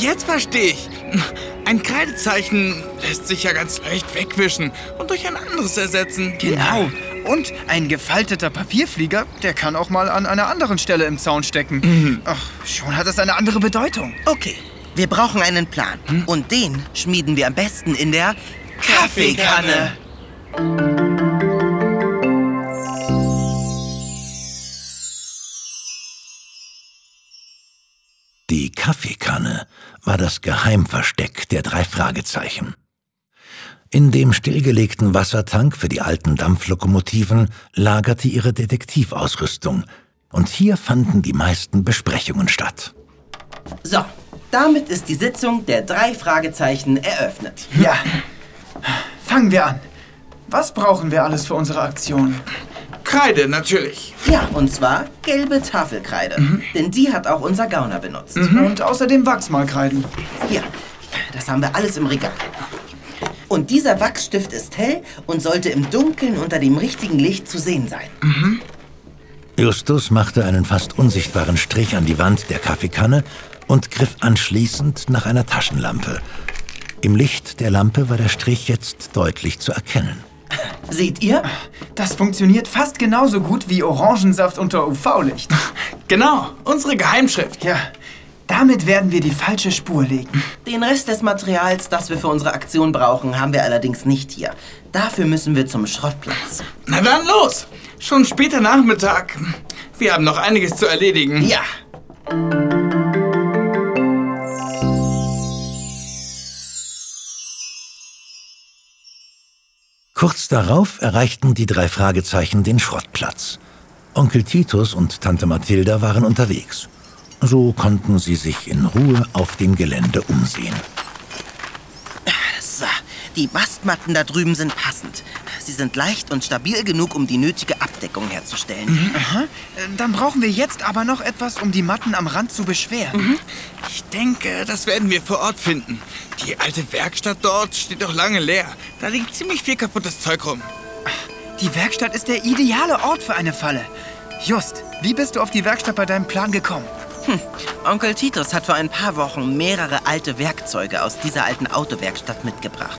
Jetzt verstehe ich. Ein Kreidezeichen lässt sich ja ganz leicht wegwischen und durch ein anderes ersetzen. Genau. Und ein gefalteter Papierflieger, der kann auch mal an einer anderen Stelle im Zaun stecken. Ach, schon hat es eine andere Bedeutung. Okay, wir brauchen einen Plan. Und den schmieden wir am besten in der Kaffeekanne. Die Kaffeekanne war das Geheimversteck der 3 Fragezeichen. In dem stillgelegten Wassertank für die alten Dampflokomotiven lagerte ihre Detektivausrüstung. Und hier fanden die meisten Besprechungen statt. So, damit ist die Sitzung der 3 Fragezeichen eröffnet. Ja, fangen wir an. Was brauchen wir alles für unsere Aktion? Kreide, natürlich. Ja, und zwar gelbe Tafelkreide. Denn die hat auch unser Gauner benutzt. Und außerdem Wachsmalkreiden. Hier, das haben wir alles im Regal. Und dieser Wachsstift ist hell und sollte im Dunkeln unter dem richtigen Licht zu sehen sein. Justus machte einen fast unsichtbaren Strich an die Wand der Kaffeekanne und griff anschließend nach einer Taschenlampe. Im Licht der Lampe war der Strich jetzt deutlich zu erkennen. Seht ihr? Das funktioniert fast genauso gut wie Orangensaft unter UV-Licht. Genau, unsere Geheimschrift. Ja, damit werden wir die falsche Spur legen. Den Rest des Materials, das wir für unsere Aktion brauchen, haben wir allerdings nicht hier. Dafür müssen wir zum Schrottplatz. Na dann los. Schon später Nachmittag. Wir haben noch einiges zu erledigen. Ja. Kurz darauf erreichten die 3 Fragezeichen den Schrottplatz. Onkel Titus und Tante Mathilda waren unterwegs. So konnten sie sich in Ruhe auf dem Gelände umsehen. So, die Bastmatten da drüben sind passend. Sie sind leicht und stabil genug, um die nötige Abdeckung herzustellen. Aha. Dann brauchen wir jetzt aber noch etwas, um die Matten am Rand zu beschweren. Ich denke, das werden wir vor Ort finden. Die alte Werkstatt dort steht doch lange leer. Da liegt ziemlich viel kaputtes Zeug rum. Die Werkstatt ist der ideale Ort für eine Falle. Just, wie bist du auf die Werkstatt bei deinem Plan gekommen? Onkel Titus hat vor ein paar Wochen mehrere alte Werkzeuge aus dieser alten Autowerkstatt mitgebracht.